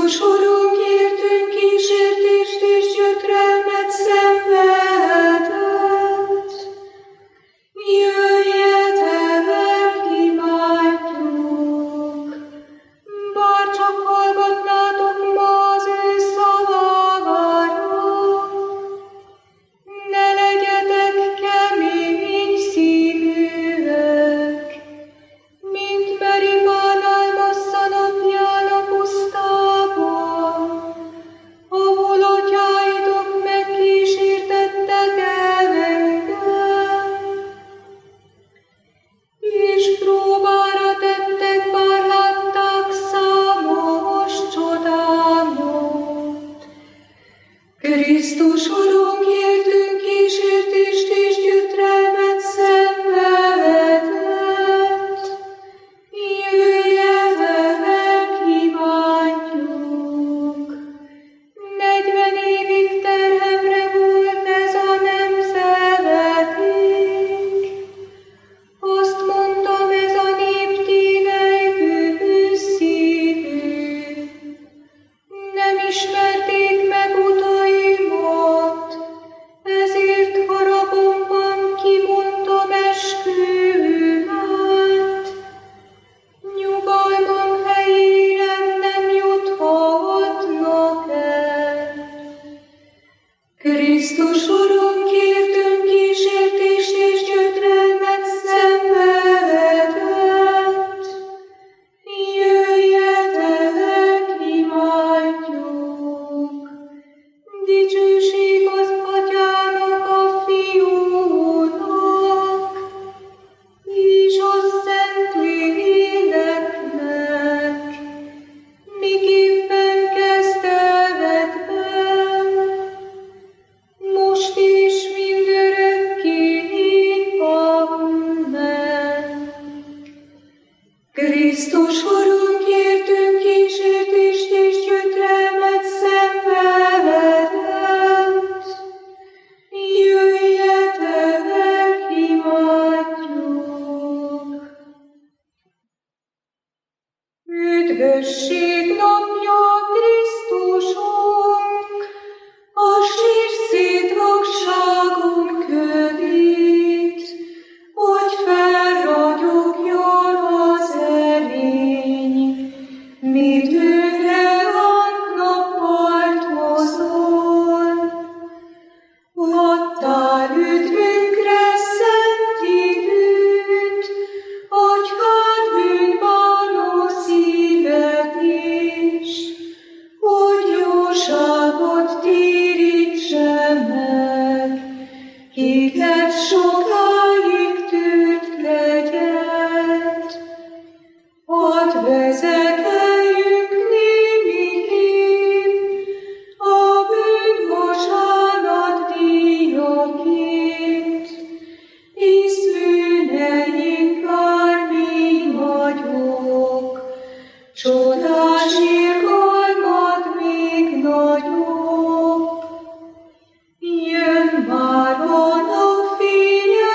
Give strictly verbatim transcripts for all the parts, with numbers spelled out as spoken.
Krisztus Urunk értünk kísértést és gyötrelmet szenvedett. Jöjjetek, imádjuk, bár csak hallgatnátok ma az ő szaváról. Ne legyetek kemény szívűek, mint Meribán Almassa napján a pusztában, ahol atyáitok megkísértettek engem, és próbára tettek, bár látták számos csodámot. Krisztus Urunk értünk kísértést és gyötrelmet szenvedett. Jöjjetek, imádjuk! Negyven évig terhemre volt ez a nemzedetig. Azt mondtam, ez a nép tívely bűnös szívű. Nem ismerték meg utaimat, ezért haragomban kimondtam esküvőmet. Nyugalmam helyére nem juthatnak el. Krisztus Urunk értünk kísértést és gyötrelmet szenvedett. Jöjjetek, imádjuk! Dicsőség az Atyának, a Fiúnak, és a Szentléleknek, miképpen kezdetben, most és mindörökké. Amen. Krisztus Urunk értünk kísértést és gyötrelmet szenvedett. Jöjjetek, imádjuk! Üdvösség napja Krisztusunk, a sírszét vakságunk kövét, hogy felragyogjon az erény, midőre nappalt hozol. Adtál üdvünkre szent időt, atyád bűnbánó szívet is, hogy jóságot térítse meg, hitet sokáig tűrt kegyet. Hadd vezeteljünk némiképp a bűnbocsánat díjaként, hisz bűneink bármi nagyok, csodás irgalmad még nagyobb. Jön már a napfénye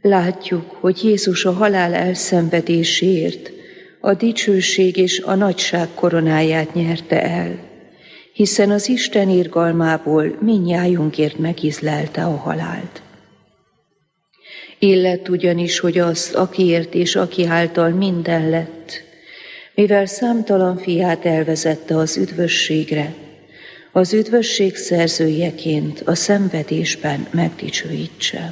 Látjuk, hogy Jézus a halál elszenvedéséért a dicsőség és a nagyság koronáját nyerte el, hiszen az Isten irgalmából mindnyájunkért megizlelte a halált. Illet ugyanis, hogy azt, akiért és aki által minden lett, mivel számtalan fiát elvezette az üdvösségre, az üdvösség szerzőjeként a szenvedésben megdicsőítse.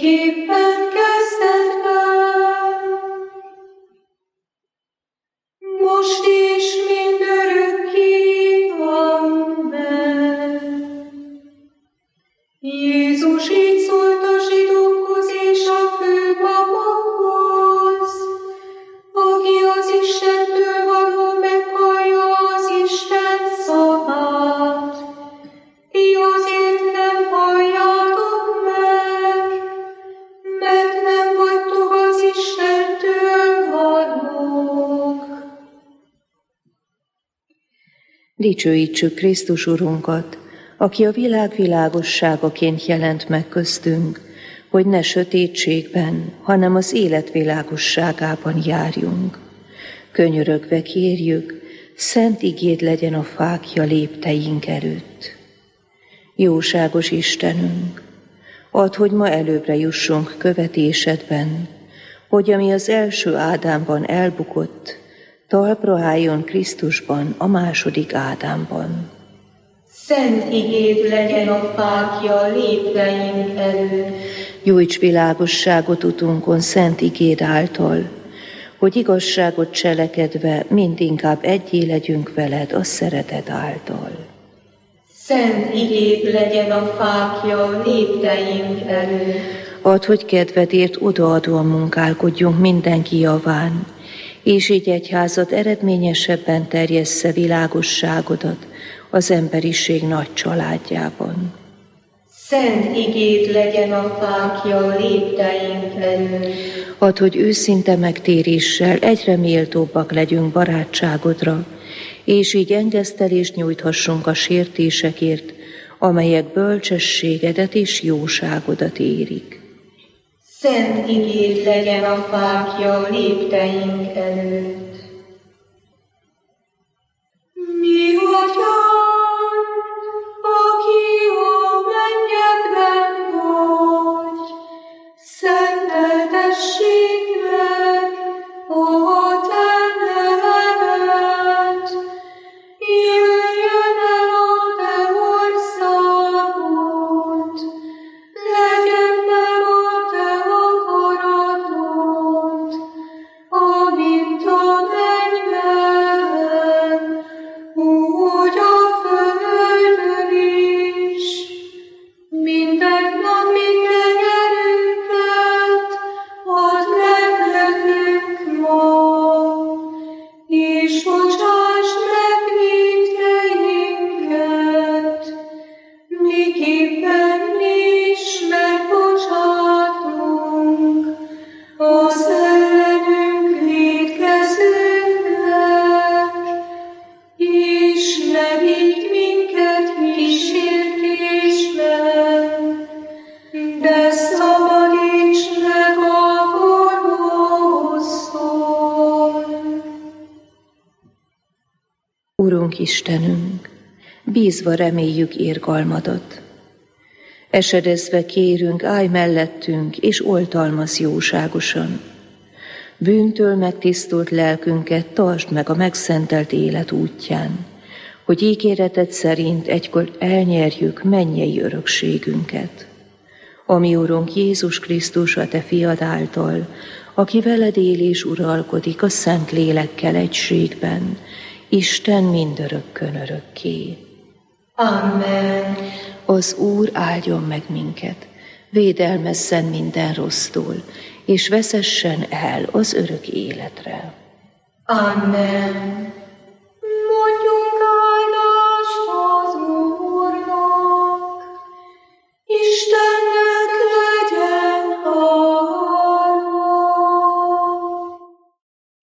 miképpen kezdetben, most is mindörökké. Amen. Jézus így szólt a zsidókhoz és a főpapokhoz, aki az Istentől való meghallja az Isten szavát. Ti azért nem halljátok meg, mert nem vagytok az Istentől valók. Dicsőítsük Krisztus Urunkat, aki a világ világosságaként jelent meg köztünk, hogy ne sötétségben, hanem az élet világosságában járjunk. Könyörögve kérjük, szent igéd legyen a fákja lépteink előtt. Jóságos Istenünk, add, hogy ma előbbre jussunk követésedben, hogy ami az első Ádámban elbukott, talpra álljon Krisztusban, a második Ádámban. Szent igéd legyen a fákja lépteink előtt. Gyújts világosságot utunkon szent igéd által, hogy igazságot cselekedve mindinkább egyé legyünk veled a szeretet által. Szent igéd legyen a fákja lépteink előtt. Add, hogy kedvedért odaadóan munkálkodjunk mindenki javán, és így egyházad eredményesebben terjessze világosságodat az emberiség nagy családjában. Szent igéd legyen a fákja lépteink előtt. Add, hogy őszinte megtéréssel egyre méltóbbak legyünk barátságodra, és így engesztelést nyújthassunk a sértésekért, amelyek bölcsességedet és jóságodat érik. Szent igéd legyen a fákja lépteink előtt. Mi atyánk, aki a mennyekben vagy, szenteltessék meg a te neved. Jöjjön el a te országod, legyen meg a te akaratod, amint a mennyben, úgy a földön is. Mindennapi kenyerünket add meg nekünk ma, és bocsásd meg vétkeinket, miképpen mi is megbocsátunk az ellenünk vétkezőknek, és ne vigy minket kísértésbe, de szabadíts meg a gonosztól. Urunk Istenünk, bízva reméljük irgalmadat. Esedezve kérünk, állj mellettünk, és oltalmazz jóságosan. Bűntől megtisztult lelkünket tartsd meg a megszentelt élet útján, hogy ígéreted szerint egykor elnyerjük mennyei örökségünket. Ami Urunk Jézus Krisztus, a te fiad által, aki veled él és uralkodik a Szent Lélekkel egységben, Isten mindörökkön örökké. Amen. Az Úr áldjon meg minket, védelmezzen minden rossztól, és vezessen el az örök életre. Amen.